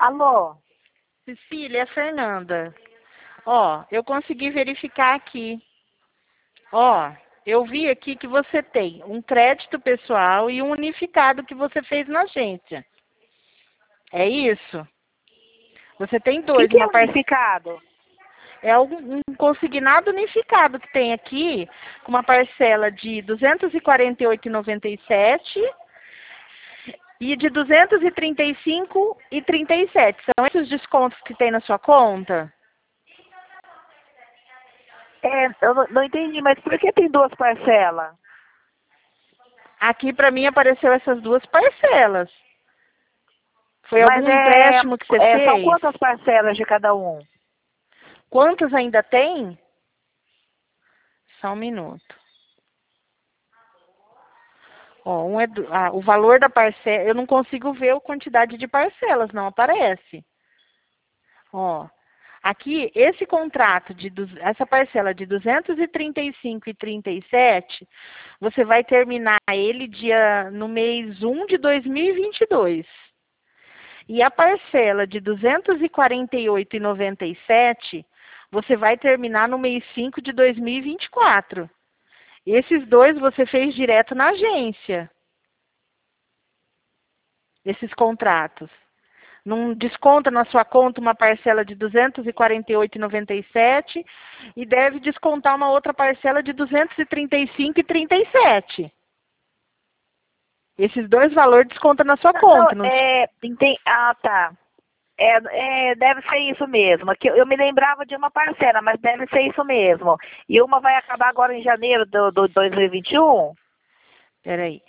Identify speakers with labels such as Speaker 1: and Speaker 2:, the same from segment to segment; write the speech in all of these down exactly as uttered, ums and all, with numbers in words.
Speaker 1: Alô?
Speaker 2: Cecília, é a Fernanda. Ó, eu consegui verificar aqui. Ó, eu vi aqui que você tem um crédito pessoal e um unificado que você fez na agência. É isso? Você tem
Speaker 1: O que,
Speaker 2: dois,
Speaker 1: que é
Speaker 2: uma parcela.
Speaker 1: unificado?
Speaker 2: É um um consignado unificado que tem aqui, com uma parcela de duzentos e quarenta e oito reais e noventa e sete centavos e de duzentos e trinta e cinco reais e trinta e sete centavos. São esses os descontos que tem na sua conta?
Speaker 1: É, eu não, não entendi, mas por que tem duas parcelas?
Speaker 2: Aqui para mim apareceu essas duas parcelas. Foi
Speaker 1: Mas
Speaker 2: algum
Speaker 1: é,
Speaker 2: empréstimo que você
Speaker 1: é, são
Speaker 2: fez?
Speaker 1: quantas parcelas de cada um?
Speaker 2: Quantas ainda tem? Só um minuto. Ó, um é do, ah, o valor da parcela, eu não consigo ver a quantidade de parcelas, não aparece. Ó, aqui, esse contrato, de, du- essa parcela de duzentos e trinta e cinco reais e trinta e sete, você vai terminar ele dia, no mês um de dois mil e vinte e dois. E a parcela de duzentos e quarenta e oito reais e noventa e sete, você vai terminar no mês cinco de dois mil e vinte e quatro. Esses dois você fez direto na agência, esses contratos. Não desconta na sua conta uma parcela de duzentos e quarenta e oito reais e noventa e sete e deve descontar uma outra parcela de duzentos e trinta e cinco reais e trinta e sete. Esses dois valores descontam na sua
Speaker 1: Não, não,
Speaker 2: conta. Não des-
Speaker 1: é, enten- ah, tá. É, é, deve ser isso mesmo. Que eu, eu me lembrava de uma parcela, mas deve ser isso mesmo. E uma vai acabar agora em janeiro do, do dois mil e vinte e um?
Speaker 2: Peraí.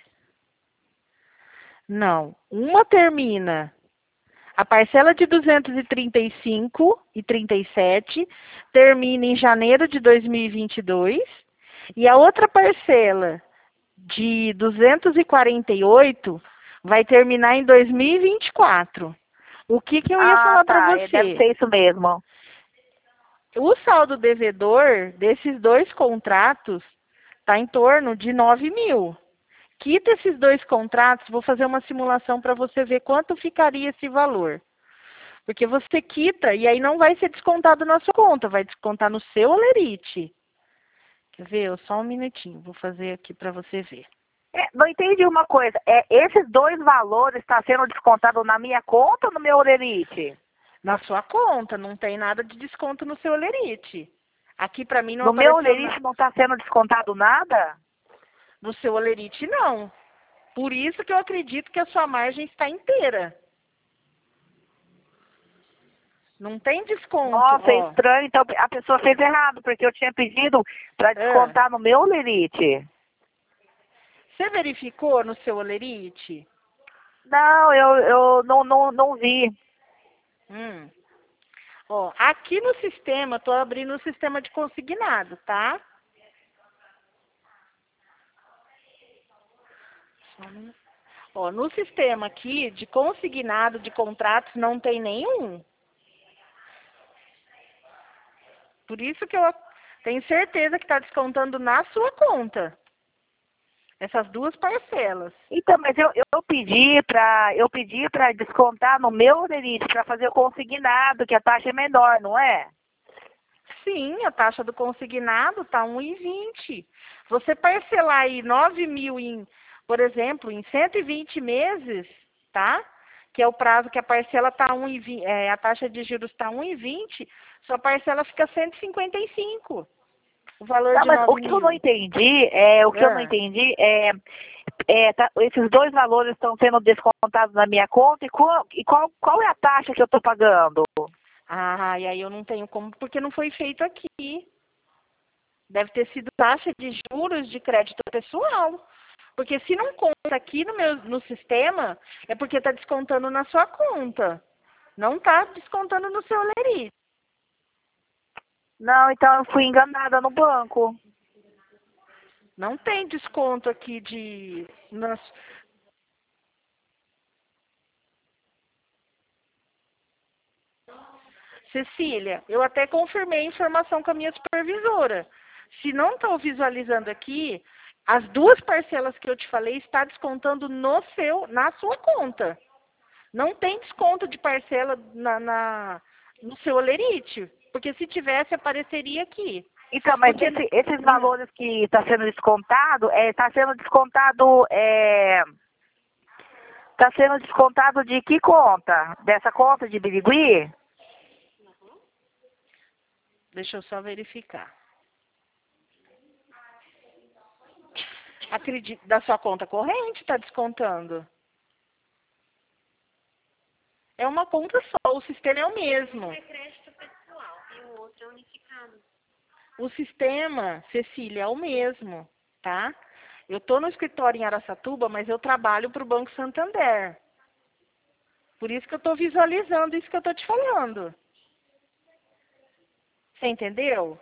Speaker 2: Não. Uma termina. A parcela de duzentos e trinta e cinco reais e trinta e sete termina em janeiro de dois mil e vinte e dois e a outra parcela de duzentos e quarenta e oito vai terminar em dois mil e vinte e quatro. O que que eu ia
Speaker 1: Ah,
Speaker 2: falar para
Speaker 1: tá. É, deve
Speaker 2: você?
Speaker 1: ser isso mesmo.
Speaker 2: O saldo devedor desses dois contratos está em torno de nove mil. Quita esses dois contratos, vou fazer uma simulação para você ver quanto ficaria esse valor. Porque você quita e aí não vai ser descontado na sua conta, vai descontar no seu Olerite. Quer ver? Só um minutinho, vou fazer aqui para você ver.
Speaker 1: É, não entendi uma coisa. É, esses dois valores estão sendo descontados na minha conta ou no meu Olerite?
Speaker 2: Na sua conta, não tem nada de desconto no seu Olerite. Aqui para mim não
Speaker 1: No meu
Speaker 2: apareceu na...
Speaker 1: Olerite não está sendo descontado nada?
Speaker 2: no seu Olerite, não. Por isso que eu acredito que a sua margem está inteira. Não tem desconto,
Speaker 1: Nossa, é
Speaker 2: ó.
Speaker 1: estranho. Então a pessoa fez errado, porque eu tinha pedido para
Speaker 2: Ah,
Speaker 1: descontar no meu Olerite.
Speaker 2: você verificou no seu Olerite?
Speaker 1: Não, eu, eu não, não, não vi.
Speaker 2: Hum. Ó, aqui no sistema, estou abrindo o sistema de consignado, tá? Só um minuto. Ó, no sistema aqui de consignado de contratos não tem nenhum. Por isso que eu tenho certeza que está descontando na sua conta. Essas duas parcelas.
Speaker 1: Então, mas eu, eu pedi para eu pedi para descontar no meu Olerite para fazer o consignado, que a taxa é menor, não é?
Speaker 2: Sim, a taxa do consignado está um e vinte. Você parcelar aí nove mil em, por exemplo, em cento e vinte meses, tá? Que é o prazo que a parcela está um e vinte, é, a taxa de juros está um e vinte, sua parcela fica cento e cinquenta e cinco. O valor
Speaker 1: Não,
Speaker 2: de
Speaker 1: mas o
Speaker 2: nove
Speaker 1: que eu não
Speaker 2: mil.
Speaker 1: entendi é o que eu não
Speaker 2: Ah,
Speaker 1: entendi é, é tá, esses dois valores estão sendo descontados na minha conta e qual, e qual, qual é a taxa que eu estou pagando?
Speaker 2: ah, e aí eu não tenho como, porque não foi feito aqui. Deve ter sido taxa de juros de crédito pessoal. Porque se não conta aqui no meu no sistema, é porque está descontando na sua conta. Não está descontando no seu Lerite.
Speaker 1: Não, então eu fui enganada no banco.
Speaker 2: Não tem desconto aqui de. Nas... Cecília, eu até confirmei a informação com a minha supervisora. Se não estou visualizando aqui, as duas parcelas que eu te falei está descontando no seu, na sua conta. Não tem desconto de parcela na, na, no seu olerite, porque se tivesse, apareceria aqui.
Speaker 1: Então, mas
Speaker 2: Porque...
Speaker 1: esse, esses valores que está sendo descontado, está sendo descontado, é, tá sendo descontado de que conta? Dessa conta de Birigui?
Speaker 2: Deixa eu só verificar. Acredito, da sua conta corrente está descontando. É uma conta só, o sistema é o mesmo.
Speaker 3: Um é crédito pessoal e o outro é unificado.
Speaker 2: O sistema, Cecília, é o mesmo, tá? Eu estou no escritório em Araçatuba, mas eu trabalho para o Banco Santander. Por isso que eu estou visualizando isso que eu estou te falando. Você entendeu?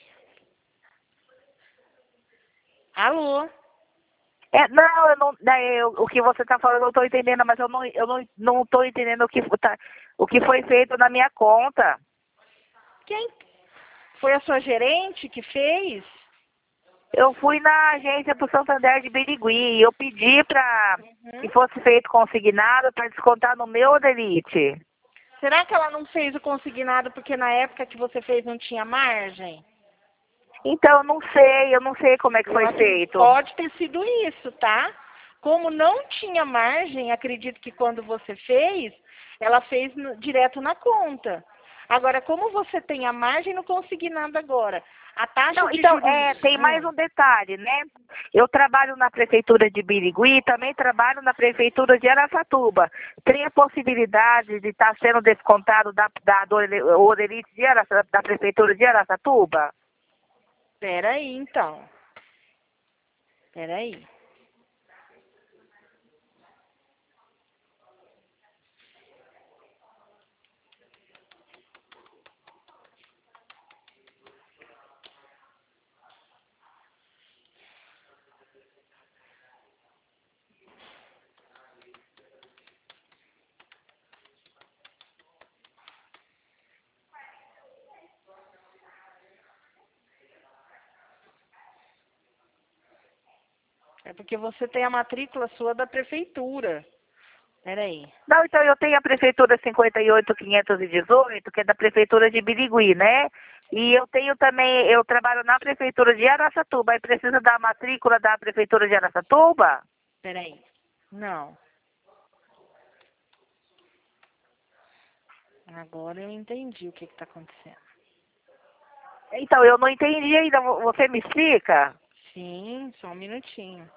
Speaker 2: Alô?
Speaker 1: É, não, eu não, né, eu, o que você está falando eu estou entendendo, mas eu não eu não não estou entendendo o que tá, o que foi feito na minha conta.
Speaker 2: Quem? Foi a sua gerente que fez?
Speaker 1: Eu fui na agência do Santander de Birigui e eu pedi para
Speaker 2: Uhum.
Speaker 1: que fosse feito consignado para descontar no meu olerite.
Speaker 2: Será que ela não fez o consignado porque na época que você fez não tinha margem?
Speaker 1: Então, eu não sei, eu não sei como é que
Speaker 2: Eu
Speaker 1: foi
Speaker 2: acredito-
Speaker 1: feito.
Speaker 2: Pode ter sido isso, tá? Como não tinha margem, acredito que quando você fez, ela fez no- direto na conta. Agora, como você tem a margem, não consegui nada agora. A taxa
Speaker 1: Não,
Speaker 2: de
Speaker 1: então,
Speaker 2: juros...
Speaker 1: é, tem mais
Speaker 2: Hum,
Speaker 1: um detalhe, né? Eu trabalho na prefeitura de Birigui e também trabalho na prefeitura de Araçatuba. Tem a possibilidade de estar sendo descontado da, da do olerite de Araça, da prefeitura de Araçatuba?
Speaker 2: peraí, então. Peraí. É porque você tem a matrícula sua da prefeitura. Peraí.
Speaker 1: Não, então eu tenho a prefeitura cinquenta e oito quinhentos e dezoito, que é da prefeitura de Birigui, né? E eu tenho também, eu trabalho na prefeitura de Araçatuba, e precisa da matrícula da prefeitura de Araçatuba?
Speaker 2: Peraí. Não. Agora eu entendi o que está acontecendo.
Speaker 1: Então, eu não entendi ainda, você me explica?
Speaker 2: Sim, só um minutinho.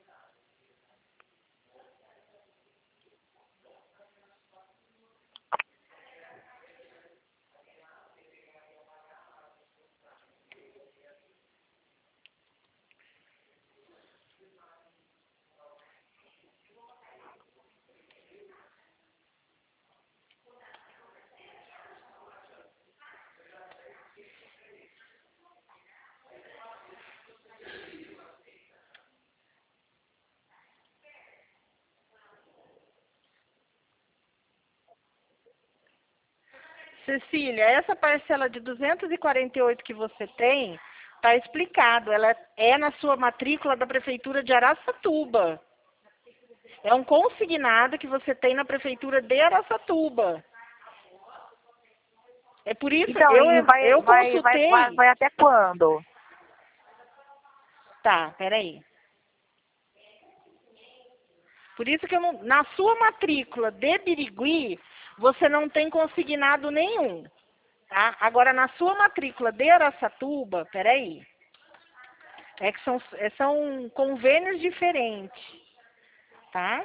Speaker 2: Cecília, essa parcela de duzentos e quarenta e oito que você tem, está explicado. Ela é na sua matrícula da Prefeitura de Araçatuba. É um consignado que você tem na Prefeitura de Araçatuba. É por isso
Speaker 1: Então,
Speaker 2: eu
Speaker 1: e vai,
Speaker 2: eu
Speaker 1: vai, vai, vai,
Speaker 2: consultei.
Speaker 1: vai até quando?
Speaker 2: Tá, peraí. Por isso que eu não, na sua matrícula de Birigui, você não tem consignado nenhum. Tá? Agora, na sua matrícula de Araçatuba, peraí. É que são, é, são convênios diferentes, tá?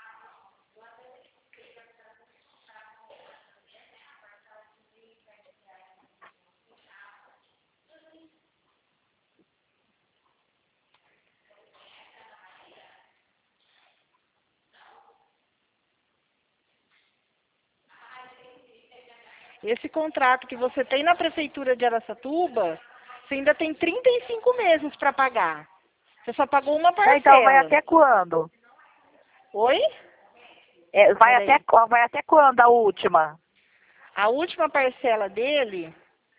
Speaker 2: Esse contrato que você tem na Prefeitura de Araçatuba, você ainda tem trinta e cinco meses para pagar. Você só pagou uma
Speaker 1: Tá, então, vai
Speaker 2: parcela.
Speaker 1: até quando?
Speaker 2: Oi?
Speaker 1: É, vai,
Speaker 2: Peraí.
Speaker 1: até, vai até quando a última?
Speaker 2: A última parcela dele,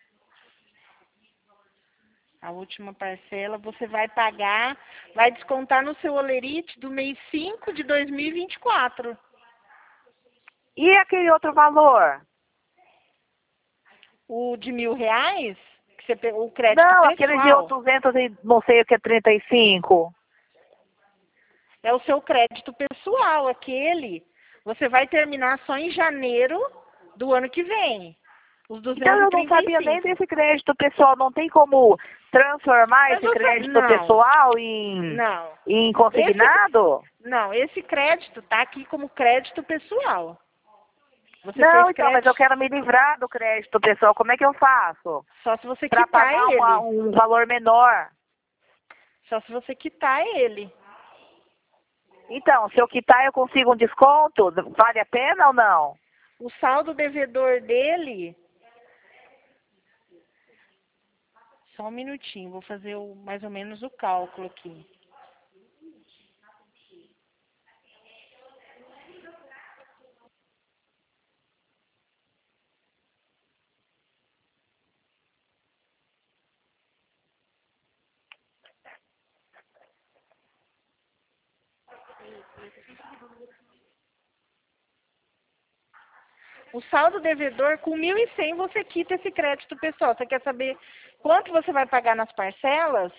Speaker 2: a última parcela, você vai pagar, vai descontar no seu olerite do mês cinco de dois mil e vinte e quatro.
Speaker 1: E aquele outro valor?
Speaker 2: O de mil reais, que você pegou o crédito
Speaker 1: Não,
Speaker 2: pessoal,
Speaker 1: aquele de oitocentos e não sei o que é trinta e cinco.
Speaker 2: é o seu crédito pessoal, aquele. Você vai terminar só em janeiro do ano que vem. Os
Speaker 1: Então eu não sabia nem
Speaker 2: duzentos e trinta e cinco.
Speaker 1: desse crédito pessoal. Não tem como transformar
Speaker 2: Mas
Speaker 1: esse
Speaker 2: você,
Speaker 1: crédito
Speaker 2: não,
Speaker 1: pessoal em,
Speaker 2: não.
Speaker 1: em
Speaker 2: Esse,
Speaker 1: consignado?
Speaker 2: não, esse crédito tá aqui como crédito pessoal. Você
Speaker 1: Não,
Speaker 2: fez
Speaker 1: então, mas eu
Speaker 2: crédito
Speaker 1: quero me livrar do crédito pessoal. Como é que eu faço?
Speaker 2: só se você
Speaker 1: Para
Speaker 2: quitar
Speaker 1: pagar uma-
Speaker 2: ele.
Speaker 1: um valor menor.
Speaker 2: Só se você quitar ele.
Speaker 1: Então, se eu quitar, eu consigo um desconto? Vale a pena ou não?
Speaker 2: O saldo devedor dele. Só um minutinho, vou fazer o, mais ou menos o cálculo aqui. O saldo devedor, com mil e cem você quita esse crédito pessoal. Você quer saber quanto você vai pagar nas parcelas?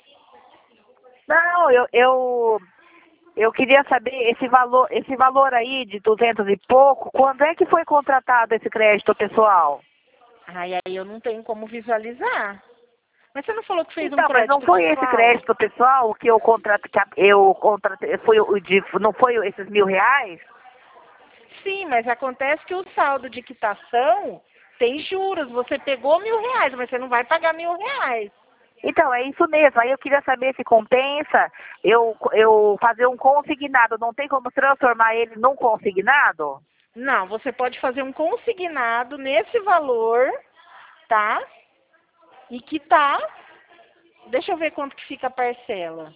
Speaker 1: Não, eu, eu, eu queria saber esse valor, esse valor aí de duzentos e pouco, quando é que foi contratado esse crédito pessoal?
Speaker 2: Ai, aí eu não tenho como visualizar. Mas você não falou que fez um
Speaker 1: Então, mas não
Speaker 2: crédito
Speaker 1: foi esse
Speaker 2: pessoal?
Speaker 1: crédito pessoal que eu contratei, eu contratei, foi o de, não foi esses mil reais?
Speaker 2: Sim, mas acontece que o saldo de quitação tem juros. Você pegou mil reais, mas você não vai pagar mil reais.
Speaker 1: Então, é isso mesmo. Aí eu queria saber se compensa eu, eu fazer um consignado. Não tem como transformar ele num consignado?
Speaker 2: Não, você pode fazer um consignado nesse valor, tá? E quitar. Deixa eu ver quanto que fica a parcela.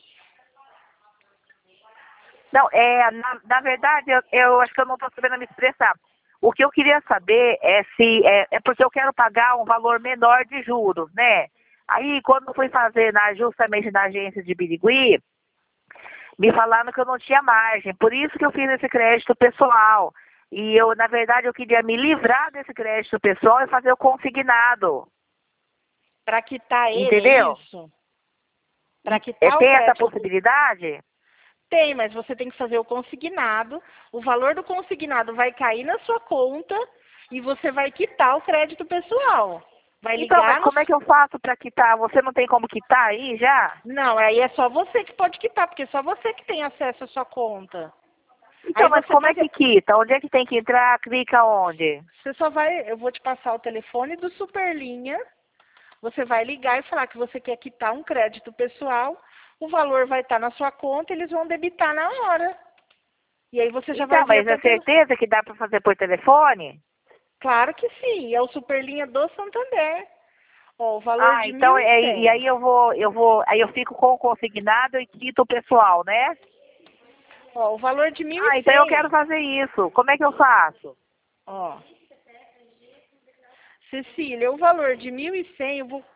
Speaker 1: Não, é, na, na verdade, eu, eu acho que eu não estou sabendo me expressar. O que eu queria saber é se é, é porque eu quero pagar um valor menor de juros, né? Aí, quando eu fui fazer na, justamente na agência de Birigui, me falaram que eu não tinha margem. Por isso que eu fiz esse crédito pessoal. E eu, na verdade, eu queria me livrar desse crédito pessoal e fazer o consignado.
Speaker 2: Para quitar ele, é
Speaker 1: Entendeu?
Speaker 2: isso? Para
Speaker 1: É,
Speaker 2: quitar o
Speaker 1: tem essa
Speaker 2: crédito.
Speaker 1: possibilidade?
Speaker 2: Tem, mas você tem que fazer o consignado. O valor do consignado vai cair na sua conta e você vai quitar o crédito pessoal. Vai
Speaker 1: Então, mas
Speaker 2: ligar no.
Speaker 1: como é que eu faço para quitar? Você não tem como quitar aí já?
Speaker 2: Não, aí é só você que pode quitar, porque é só você que tem acesso à sua conta.
Speaker 1: Então,
Speaker 2: Aí
Speaker 1: mas
Speaker 2: você
Speaker 1: como é
Speaker 2: pode.
Speaker 1: que quita? Onde é que tem que entrar? Clica onde?
Speaker 2: Você só vai. Eu vou te passar o telefone do Superlinha. Você vai ligar e falar que você quer quitar um crédito pessoal. O valor vai estar na sua conta, eles vão debitar na hora. E aí você já vai
Speaker 1: Então,
Speaker 2: ver
Speaker 1: mas é
Speaker 2: quanto.
Speaker 1: certeza que dá para fazer por telefone?
Speaker 2: Claro que sim, é o Superlinha do Santander. Ó, o valor
Speaker 1: Ah,
Speaker 2: de mil
Speaker 1: então,
Speaker 2: e
Speaker 1: é, e
Speaker 2: cem.
Speaker 1: aí eu vou, eu vou, aí eu fico com o consignado e quito o pessoal, né?
Speaker 2: Ó, o valor de mil
Speaker 1: Ah,
Speaker 2: e
Speaker 1: então eu quero
Speaker 2: cem.
Speaker 1: fazer isso. Como é que eu faço?
Speaker 2: Ó, Cecília, o valor de mil e cem, eu vou.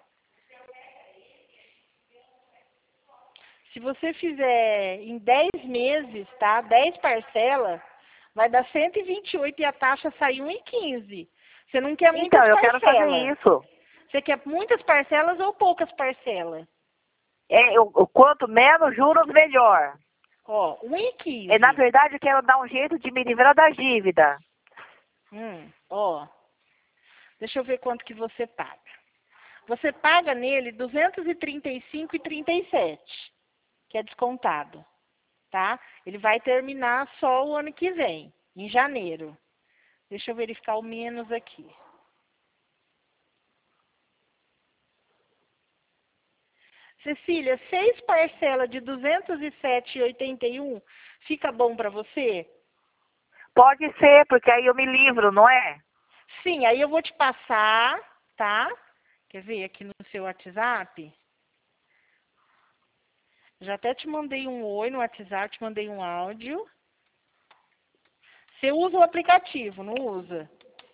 Speaker 2: Se você fizer em dez meses, tá? dez parcelas, vai dar cento e vinte e oito e a taxa sai um e quinze. Você não quer
Speaker 1: Então,
Speaker 2: muitas
Speaker 1: eu quero fazer
Speaker 2: parcelas.
Speaker 1: isso.
Speaker 2: Você quer muitas parcelas ou poucas parcelas?
Speaker 1: É, eu, eu- quanto menos juros, melhor.
Speaker 2: Ó, um e
Speaker 1: É, na
Speaker 2: quinze.
Speaker 1: verdade, eu quero dar um jeito de me livrar da dívida.
Speaker 2: Hum, ó, deixa eu ver quanto que você paga. Você paga nele duzentos e trinta e cinco e trinta e sete, que é descontado, tá? Ele vai terminar só o ano que vem, em janeiro. Deixa eu verificar o menos aqui. Cecília, seis parcelas de duzentos e sete e oitenta e um fica bom para você?
Speaker 1: Pode ser, porque aí eu me livro, não é?
Speaker 2: Sim, aí eu vou te passar, tá? Quer ver aqui no seu WhatsApp? Já até te mandei um oi no WhatsApp, te mandei um áudio. Você usa o aplicativo, não usa?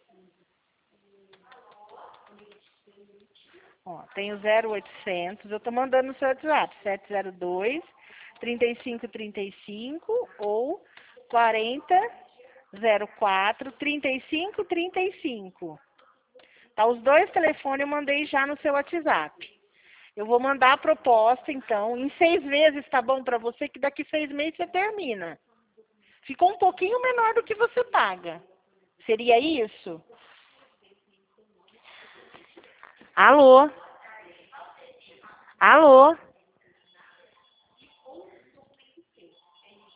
Speaker 2: Ó, tem o zero oitocentos, eu tô mandando no seu WhatsApp, sete zero dois, trinta e cinco trinta e cinco ou quarenta zero quatro, trinta e cinco, trinta e cinco. Tá, os dois telefones eu mandei já no seu WhatsApp. Eu vou mandar a proposta, então, em seis vezes, tá bom para você, que daqui seis meses você termina. Ficou um pouquinho menor do que você paga. Seria isso? Alô? Alô?